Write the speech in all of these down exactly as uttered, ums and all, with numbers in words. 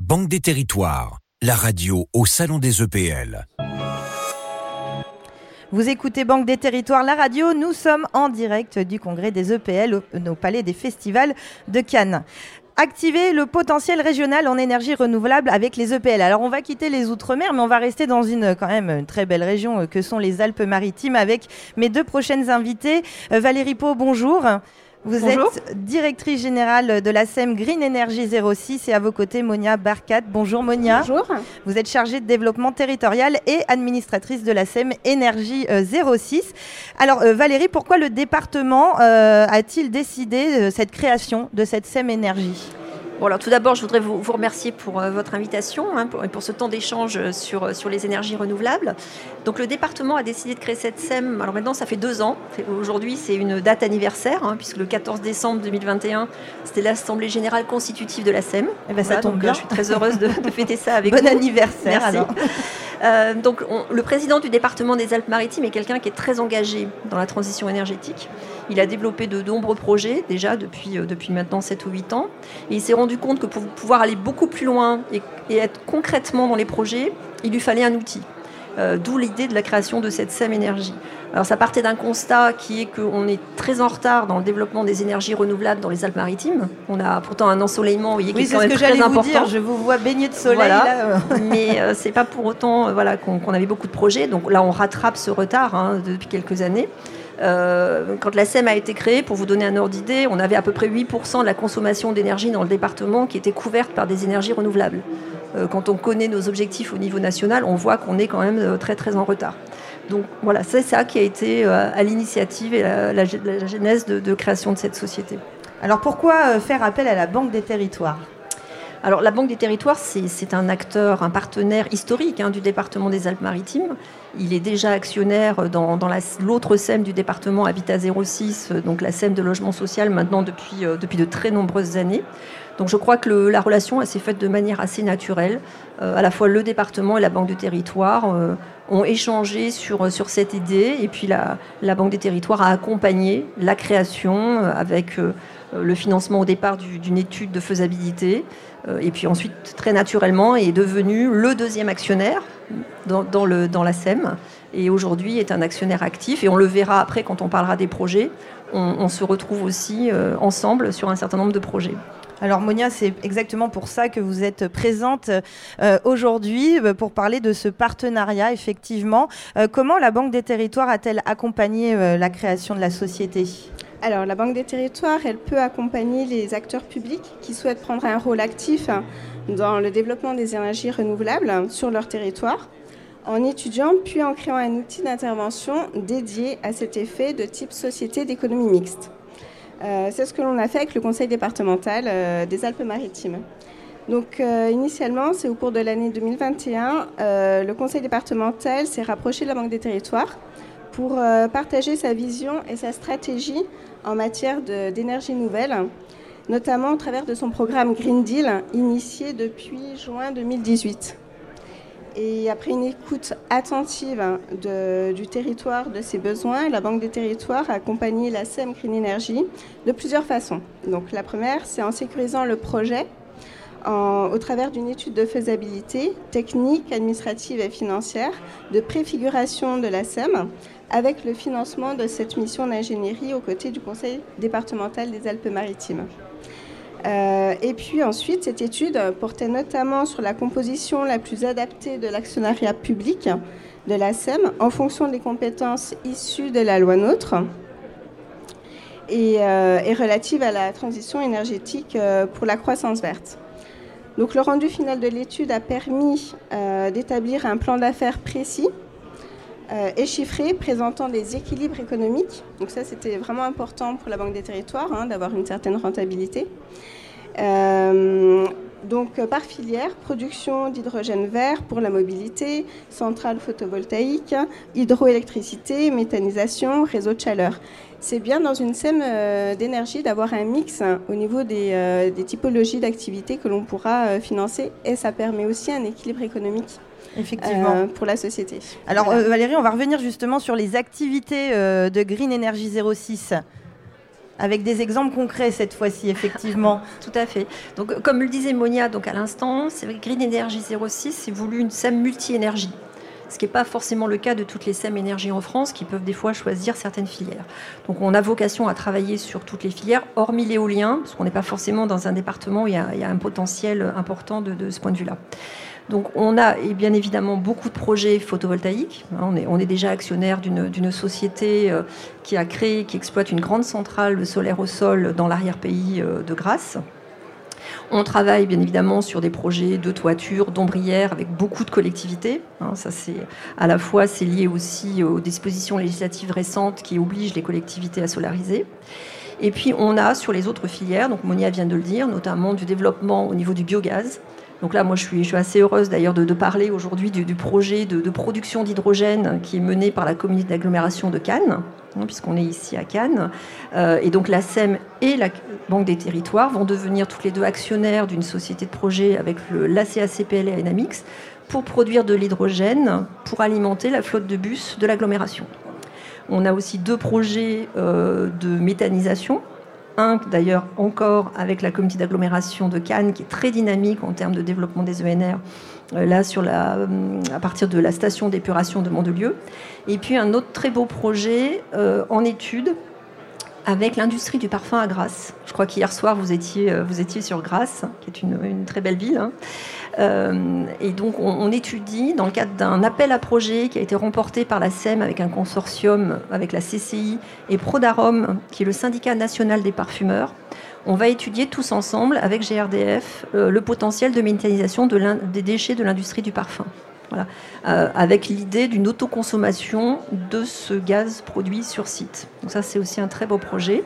Banque des Territoires, la radio au Salon des E P L. Vous écoutez Banque des Territoires, la radio. Nous sommes en direct du congrès des E P L au, au Palais des Festivals de Cannes. Activer le potentiel régional en énergie renouvelable avec les E P L. Alors on va quitter les Outre-mer, mais on va rester dans une quand même une très belle région que sont les Alpes-Maritimes avec mes deux prochaines invitées. Euh, Valérie Pau, bonjour. Vous Bonjour. êtes directrice générale de l'A S E M Green Energy zéro six et à vos côtés Monia Barkat. Bonjour Monia. Bonjour. Vous êtes chargée de développement territorial et administratrice de l'A S E M Énergie euh, zéro six. Alors euh, Valérie, pourquoi le département euh, a-t-il décidé euh, cette création de cette S E M Énergie ? Bon, alors tout d'abord, je voudrais vous, vous remercier pour euh, votre invitation hein, pour, pour ce temps d'échange sur, sur les énergies renouvelables. Donc le département a décidé de créer cette S E M. Alors maintenant, ça fait deux ans. Aujourd'hui, c'est une date anniversaire, hein, puisque le quatorze décembre deux mille vingt et un, c'était l'Assemblée générale constitutive de la S E M. Eh ben, ça voilà, tombe donc, bien. Je suis très heureuse de, de fêter ça avec bon vous. Bon anniversaire. Merci. Alors. Euh, donc, on, le président du département des Alpes-Maritimes est quelqu'un qui est très engagé dans la transition énergétique. Il a développé de nombreux projets déjà depuis, euh, depuis maintenant sept ou huit ans. Et il s'est rendu compte que pour pouvoir aller beaucoup plus loin et, et être concrètement dans les projets, il lui fallait un outil. Euh, d'où l'idée de la création de cette S E M Énergie. Alors ça partait d'un constat qui est qu'on est très en retard dans le développement des énergies renouvelables dans les Alpes-Maritimes. On a pourtant un ensoleillement, vous voyez, Oui, qui est quand même c'est ce que très j'allais important. vous dire. Je vous vois baigner de soleil Voilà. là. Mais euh, c'est pas pour autant euh, voilà, qu'on, qu'on avait beaucoup de projets. Donc là, on rattrape ce retard hein, depuis quelques années. Euh, quand la S E M a été créée, pour vous donner un ordre d'idée, on avait à peu près huit pour cent de la consommation d'énergie dans le département qui était couverte par des énergies renouvelables. Euh, quand on connaît nos objectifs au niveau national, on voit qu'on est quand même euh, très très en retard. Donc voilà, c'est ça qui a été euh, à l'initiative et la, la, la genèse de, de création de cette société. Alors pourquoi euh, faire appel à la Banque des Territoires ? Alors la Banque des Territoires, c'est, c'est un acteur, un partenaire historique hein, du département des Alpes-Maritimes. Il est déjà actionnaire dans, dans la, l'autre S E M du département, Habitat zéro six, donc la S E M de logement social maintenant depuis, euh, depuis de très nombreuses années. Donc je crois que le, la relation elle, s'est faite de manière assez naturelle. Euh, à la fois le département et la Banque des Territoires euh, ont échangé sur, sur cette idée et puis la, la Banque des Territoires a accompagné la création euh, avec euh, le financement au départ du, d'une étude de faisabilité euh, et puis ensuite très naturellement est devenu le deuxième actionnaire dans, dans, le, dans la S E M et aujourd'hui est un actionnaire actif et on le verra après quand on parlera des projets. On, on se retrouve aussi euh, ensemble sur un certain nombre de projets. Alors Monia, c'est exactement pour ça que vous êtes présente euh, aujourd'hui, euh, pour parler de ce partenariat, effectivement. Euh, comment la Banque des Territoires a-t-elle accompagné euh, la création de la société ? Alors, la Banque des Territoires, elle peut accompagner les acteurs publics qui souhaitent prendre un rôle actif dans le développement des énergies renouvelables sur leur territoire, en étudiant puis en créant un outil d'intervention dédié à cet effet de type société d'économie mixte. Euh, c'est ce que l'on a fait avec le conseil départemental euh, des Alpes-Maritimes. Donc euh, initialement, c'est au cours de l'année deux mille vingt et un, euh, le conseil départemental s'est rapproché de la Banque des Territoires pour euh, partager sa vision et sa stratégie en matière de, d'énergie nouvelle, notamment au travers de son programme Green Deal, initié depuis juin deux mille dix-huit. Et après une écoute attentive de, du territoire, de ses besoins, la Banque des Territoires a accompagné la S E M Green Energy de plusieurs façons. Donc la première, c'est en sécurisant le projet en, au travers d'une étude de faisabilité technique, administrative et financière de préfiguration de la S E M avec le financement de cette mission d'ingénierie aux côtés du Conseil départemental des Alpes-Maritimes. Euh, et puis ensuite, cette étude portait notamment sur la composition la plus adaptée de l'actionnariat public de la S E M en fonction des compétences issues de la loi NOTRe et, euh, et relative à la transition énergétique euh, pour la croissance verte. Donc le rendu final de l'étude a permis euh, d'établir un plan d'affaires précis Euh, et chiffré, présentant des équilibres économiques. Donc ça, c'était vraiment important pour la Banque des Territoires, hein, d'avoir une certaine rentabilité. Euh, donc euh, par filière, production d'hydrogène vert pour la mobilité, centrales photovoltaïques, hydroélectricité, méthanisation, réseau de chaleur. C'est bien dans une S E M euh, d'énergie d'avoir un mix hein, au niveau des, euh, des typologies d'activités que l'on pourra euh, financer et ça permet aussi un équilibre économique. Effectivement. Euh, pour la société. Alors voilà. euh, Valérie, on va revenir justement sur les activités euh, de Green Energy zéro six. avec des exemples concrets cette fois-ci, effectivement. Tout à fait. Donc, comme le disait Monia donc, à l'instant, c'est vrai que Green Energy zéro six, c'est voulu une S E M multi-énergie. Ce qui n'est pas forcément le cas de toutes les S E M énergie en France qui peuvent des fois choisir certaines filières. Donc on a vocation à travailler sur toutes les filières, hormis l'éolien, parce qu'on n'est pas forcément dans un département où il y a, il y a un potentiel important de, de ce point de vue-là. Donc on a et bien évidemment beaucoup de projets photovoltaïques. On est, on est déjà actionnaire d'une, d'une société qui a créé, qui exploite une grande centrale solaire au sol dans l'arrière-pays de Grasse. On travaille bien évidemment sur des projets de toiture, d'ombrières avec beaucoup de collectivités. Hein, ça, c'est, à la fois, c'est lié aussi aux dispositions législatives récentes qui obligent les collectivités à solariser. Et puis, on a sur les autres filières, donc Monia vient de le dire, notamment du développement au niveau du biogaz. Donc là, moi, je suis, je suis assez heureuse d'ailleurs de, de parler aujourd'hui du, du projet de, de production d'hydrogène qui est mené par la communauté d'agglomération de Cannes, hein, puisqu'on est ici à Cannes. Euh, et donc la S E M et la Banque des Territoires vont devenir toutes les deux actionnaires d'une société de projet avec le, l'A C A C P L et Enamix pour produire de l'hydrogène pour alimenter la flotte de bus de l'agglomération. On a aussi deux projets euh, de méthanisation. Un, d'ailleurs, encore avec la communauté d'agglomération de Cannes, qui est très dynamique en termes de développement des E N R, euh, là, sur la, euh, à partir de la station d'épuration de Mandelieu. Et puis, un autre très beau projet euh, en étude avec l'industrie du parfum à Grasse. Je crois qu'hier soir, vous étiez, euh, vous étiez sur Grasse, qui est une, une très belle ville. Hein. Euh, et donc, on, on étudie, dans le cadre d'un appel à projet qui a été remporté par la S E M avec un consortium avec la C C I et Prodarom, qui est le syndicat national des parfumeurs. On va étudier tous ensemble, avec G R D F, euh, le potentiel de méthanisation de des déchets de l'industrie du parfum. Voilà. Euh, avec l'idée d'une autoconsommation de ce gaz produit sur site. Donc ça, c'est aussi un très beau projet.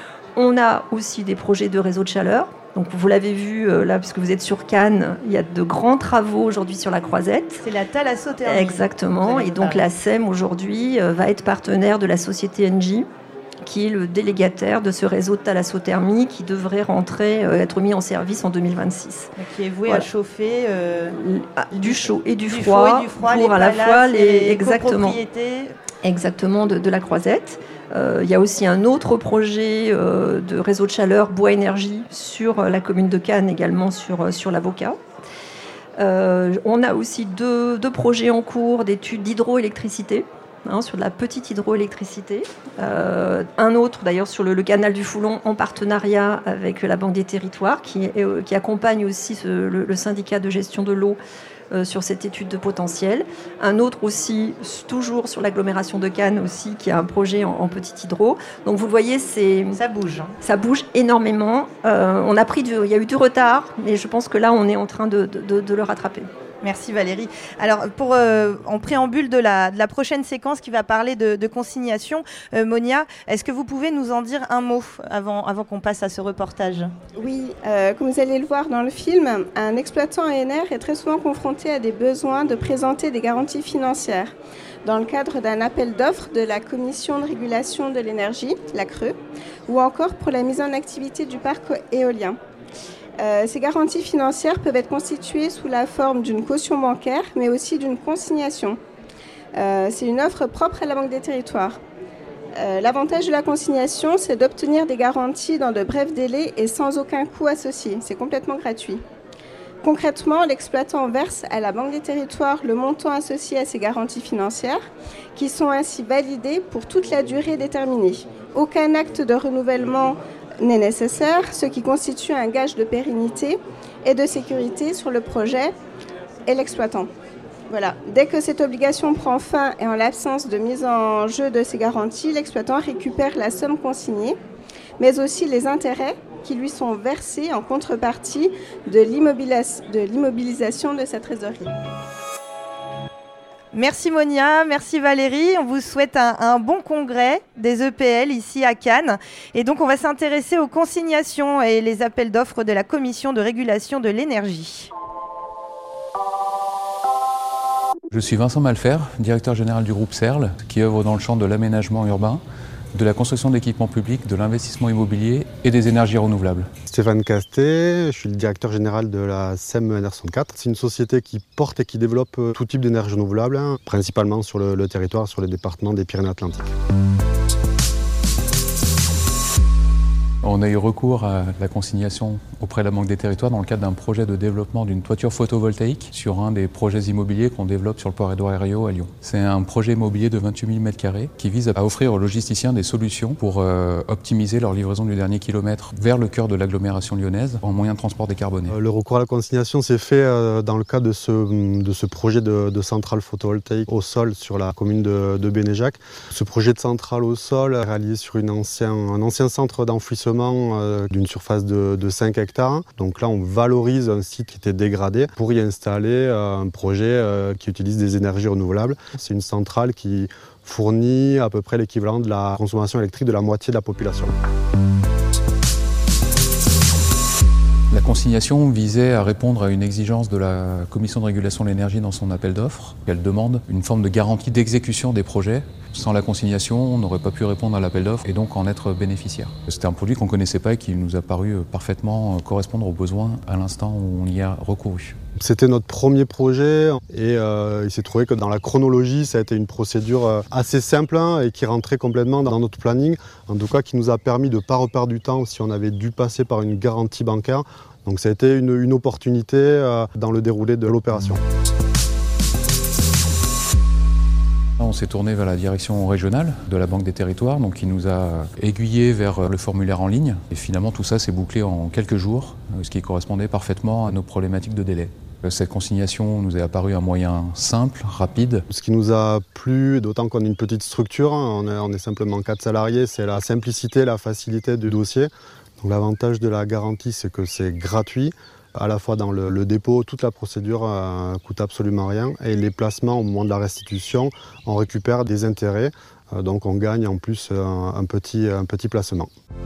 On a aussi des projets de réseau de chaleur. Donc vous l'avez vu euh, là, puisque vous êtes sur Cannes, il y a de grands travaux aujourd'hui sur la Croisette. C'est la thalassothermie. Exactement. Et donc la S E M aujourd'hui euh, va être partenaire de la société Engie, qui est le délégataire de ce réseau de thalassothermie qui devrait rentrer, euh, être mis en service en deux mille vingt-six. Donc, qui est voué voilà. à chauffer euh, ah, du chaud et du, du froid, et du froid pour les à la palaces, fois les, les exactement, copropriétés. Exactement de, de la Croisette. Euh, il y a aussi un autre projet euh, de réseau de chaleur Bois Énergie sur la commune de Cannes, également sur, sur la Boca. Euh, on a aussi deux, deux projets en cours d'études d'hydroélectricité, hein, sur de la petite hydroélectricité. Euh, un autre d'ailleurs sur le, le canal du Foulon en partenariat avec la Banque des Territoires qui, est, qui accompagne aussi ce, le, le syndicat de gestion de l'eau Euh, sur cette étude de potentiel. Un autre aussi, toujours sur l'agglomération de Cannes aussi, qui a un projet en, en petit hydro. Donc vous le voyez, c'est, ça bouge. Ça bouge énormément. Euh, on a pris du, il y a eu du retard, mais je pense que là, on est en train de, de, de le rattraper. Merci Valérie. Alors, pour, euh, en préambule de la, de la prochaine séquence qui va parler de, de consignation, euh, Monia, est-ce que vous pouvez nous en dire un mot avant, avant qu'on passe à ce reportage ? Oui, euh, comme vous allez le voir dans le film, un exploitant E N R est très souvent confronté à des besoins de présenter des garanties financières dans le cadre d'un appel d'offres de la Commission de régulation de l'énergie, la C R E, ou encore pour la mise en activité du parc éolien. Euh, ces garanties financières peuvent être constituées sous la forme d'une caution bancaire, mais aussi d'une consignation. Euh, c'est une offre propre à la Banque des Territoires. Euh, l'avantage de la consignation, c'est d'obtenir des garanties dans de brefs délais et sans aucun coût associé. C'est complètement gratuit. Concrètement, l'exploitant verse à la Banque des Territoires le montant associé à ces garanties financières, qui sont ainsi validées pour toute la durée déterminée. Aucun acte de renouvellement n'est nécessaire, ce qui constitue un gage de pérennité et de sécurité sur le projet et l'exploitant. Voilà. Dès que cette obligation prend fin et en l'absence de mise en jeu de ces garanties, l'exploitant récupère la somme consignée, mais aussi les intérêts qui lui sont versés en contrepartie de, l'immobilis- de l'immobilisation de sa trésorerie. Merci Monia, merci Valérie. On vous souhaite un, un bon congrès des E P L ici à Cannes. Et donc on va s'intéresser aux consignations et les appels d'offres de la Commission de régulation de l'énergie. Je suis Vincent Malfer, directeur général du groupe CERL, qui œuvre dans le champ de l'aménagement urbain, de la construction d'équipements publics, de l'investissement immobilier et des énergies renouvelables. Stéphane Castet, je suis le directeur général de la S E M E N R soixante-quatre. C'est une société qui porte et qui développe tout type d'énergie renouvelable, hein, principalement sur le, le territoire, sur le département des Pyrénées-Atlantiques. On a eu recours à la consignation auprès de la Banque des Territoires dans le cadre d'un projet de développement d'une toiture photovoltaïque sur un des projets immobiliers qu'on développe sur le port Édouard Herriot à Lyon. C'est un projet immobilier de vingt-huit mille mètres carrés qui vise à offrir aux logisticiens des solutions pour euh, optimiser leur livraison du dernier kilomètre vers le cœur de l'agglomération lyonnaise en moyen de transport décarboné. Le recours à la consignation s'est fait euh, dans le cadre de ce, de ce projet de, de centrale photovoltaïque au sol sur la commune de, de Bénéjac. Ce projet de centrale au sol est réalisé sur une ancien, un ancien centre d'enfouissement euh, d'une surface de, de cinq hectares. Donc là, on valorise un site qui était dégradé pour y installer euh, un projet euh, qui utilise des énergies renouvelables. C'est une centrale qui fournit à peu près l'équivalent de la consommation électrique de la moitié de la population. La consignation visait à répondre à une exigence de la Commission de régulation de l'énergie dans son appel d'offres. Elle demande une forme de garantie d'exécution des projets. Sans la consignation, on n'aurait pas pu répondre à l'appel d'offres et donc en être bénéficiaire. C'était un produit qu'on ne connaissait pas et qui nous a paru parfaitement correspondre aux besoins à l'instant où on y a recouru. C'était notre premier projet et euh, il s'est trouvé que dans la chronologie, ça a été une procédure assez simple hein, et qui rentrait complètement dans notre planning. En tout cas, qui nous a permis de ne pas reperdre du temps si on avait dû passer par une garantie bancaire. Donc ça a été une, une opportunité euh, dans le déroulé de l'opération. On s'est tourné vers la direction régionale de la Banque des Territoires, donc qui nous a aiguillés vers le formulaire en ligne. Et finalement, tout ça s'est bouclé en quelques jours, ce qui correspondait parfaitement à nos problématiques de délai. Cette consignation nous est apparue un moyen simple, rapide. Ce qui nous a plu, d'autant qu'on est une petite structure, on est, on est simplement quatre salariés, c'est la simplicité, la facilité du dossier. Donc, l'avantage de la garantie, c'est que c'est gratuit. À la fois dans le, le dépôt, toute la procédure ne euh, coûte absolument rien. Et les placements au moment de la restitution, on récupère des intérêts. Euh, donc on gagne en plus un, un, petit, un petit placement.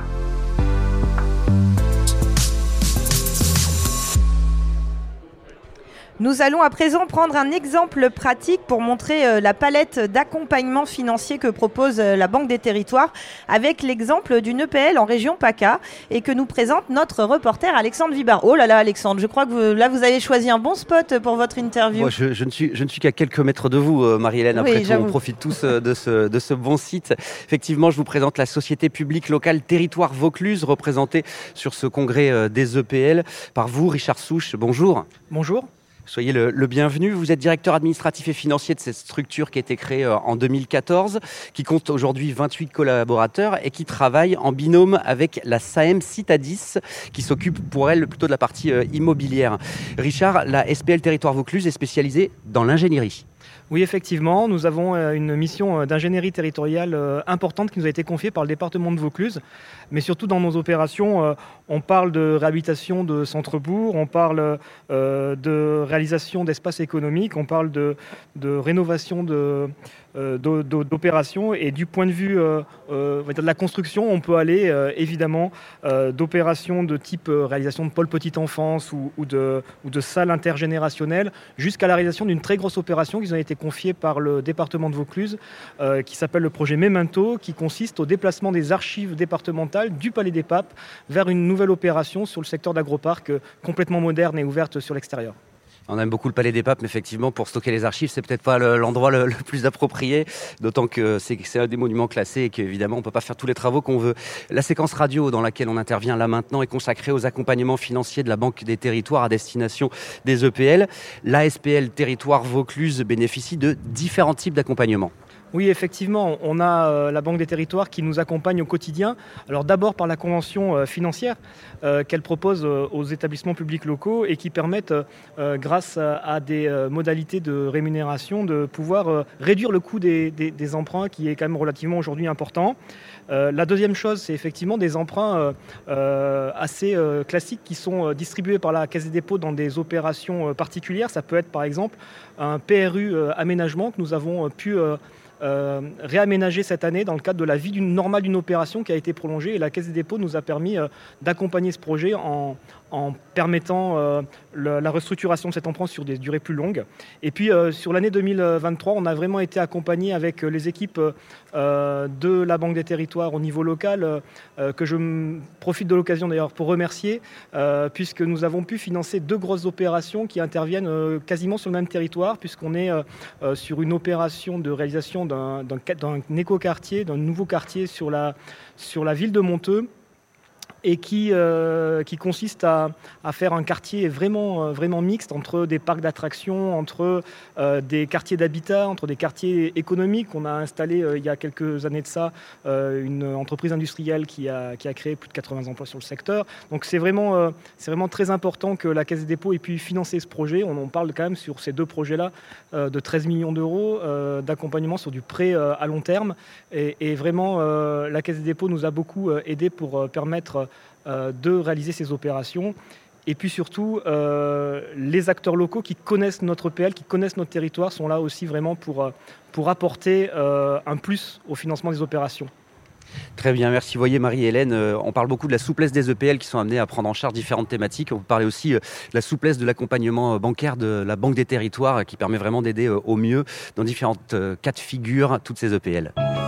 Nous allons à présent prendre un exemple pratique pour montrer euh, la palette d'accompagnement financier que propose euh, la Banque des Territoires avec l'exemple d'une E P L en région PACA et que nous présente notre reporter Alexandre Vibard. Oh là là Alexandre, je crois que vous, là vous avez choisi un bon spot pour votre interview. Moi, je, je ne suis, je ne suis qu'à quelques mètres de vous euh, Marie-Hélène, après oui, tout j'avoue. On profite tous euh, de, ce, de ce bon site. Effectivement, je vous présente la société publique locale Territoire Vaucluse représentée sur ce congrès euh, des E P L par vous Richard Souche. Bonjour. Bonjour. Soyez le, le bienvenu. Vous êtes directeur administratif et financier de cette structure qui a été créée en deux mille quatorze, qui compte aujourd'hui vingt-huit collaborateurs et qui travaille en binôme avec la S A M Citadis, qui s'occupe pour elle plutôt de la partie euh, immobilière. Richard, la S P L Territoire Vaucluse est spécialisée dans l'ingénierie. Oui, effectivement, nous avons une mission d'ingénierie territoriale importante qui nous a été confiée par le département de Vaucluse. Mais surtout dans nos opérations, on parle de réhabilitation de centres-bourgs, on parle de réalisation d'espaces économiques, on parle de, de rénovation de... d'opérations et du point de vue euh, euh, de la construction, on peut aller euh, évidemment euh, d'opérations de type euh, réalisation de pôle petite enfance ou, ou, de, ou de salles intergénérationnelles jusqu'à la réalisation d'une très grosse opération qui nous a été confiée par le département de Vaucluse euh, qui s'appelle le projet Memento, qui consiste au déplacement des archives départementales du Palais des Papes vers une nouvelle opération sur le secteur d'Agroparc euh, complètement moderne et ouverte sur l'extérieur. On aime beaucoup le Palais des Papes, mais effectivement, pour stocker les archives, c'est peut-être pas le, l'endroit le, le plus approprié, d'autant que c'est, c'est un des monuments classés et qu'évidemment, on ne peut pas faire tous les travaux qu'on veut. La séquence radio dans laquelle on intervient là maintenant est consacrée aux accompagnements financiers de la Banque des Territoires à destination des E P L. La S P L Territoire Vaucluse bénéficie de différents types d'accompagnements. Oui, effectivement, on a euh, la Banque des Territoires qui nous accompagne au quotidien. Alors d'abord par la convention euh, financière euh, qu'elle propose euh, aux établissements publics locaux et qui permettent, euh, grâce à, à des euh, modalités de rémunération, de pouvoir euh, réduire le coût des, des, des emprunts qui est quand même relativement aujourd'hui important. Euh, la deuxième chose, c'est effectivement des emprunts euh, euh, assez euh, classiques qui sont euh, distribués par la Caisse des dépôts dans des opérations euh, particulières. Ça peut être par exemple un P R U euh, aménagement que nous avons euh, pu... Euh, Euh, réaménagé cette année dans le cadre de la vie d'une, normale d'une opération qui a été prolongée et la Caisse des dépôts nous a permis euh, d'accompagner ce projet en, en permettant euh, le, la restructuration de cet emprunt sur des durées plus longues. Et puis euh, sur l'année deux mille vingt-trois, on a vraiment été accompagné avec les équipes euh, de la Banque des Territoires au niveau local, euh, que je m- profite de l'occasion d'ailleurs pour remercier, euh, puisque nous avons pu financer deux grosses opérations qui interviennent euh, quasiment sur le même territoire, puisqu'on est euh, euh, sur une opération de réalisation d'un, d'un, d'un éco-quartier, d'un nouveau quartier sur la, sur la ville de Monteux, et qui, euh, qui consiste à, à faire un quartier vraiment, vraiment mixte entre des parcs d'attractions, entre euh, des quartiers d'habitat, entre des quartiers économiques. On a installé euh, il y a quelques années de ça euh, une entreprise industrielle qui a, qui a créé plus de quatre-vingts emplois sur le secteur. Donc c'est vraiment, euh, c'est vraiment très important que la Caisse des dépôts ait pu financer ce projet. On en parle quand même sur ces deux projets-là euh, de treize millions d'euros euh, d'accompagnement sur du prêt euh, à long terme. Et, et vraiment, euh, la Caisse des dépôts nous a beaucoup euh, aidé pour euh, permettre euh, de réaliser ces opérations. Et puis surtout, euh, les acteurs locaux qui connaissent notre E P L, qui connaissent notre territoire, sont là aussi vraiment pour, pour apporter euh, un plus au financement des opérations. Très bien, merci. Vous voyez, Marie-Hélène, euh, on parle beaucoup de la souplesse des E P L qui sont amenés à prendre en charge différentes thématiques. On parlait aussi euh, de la souplesse de l'accompagnement bancaire de la Banque des Territoires euh, qui permet vraiment d'aider euh, au mieux dans différents euh, cas de figure toutes ces E P L.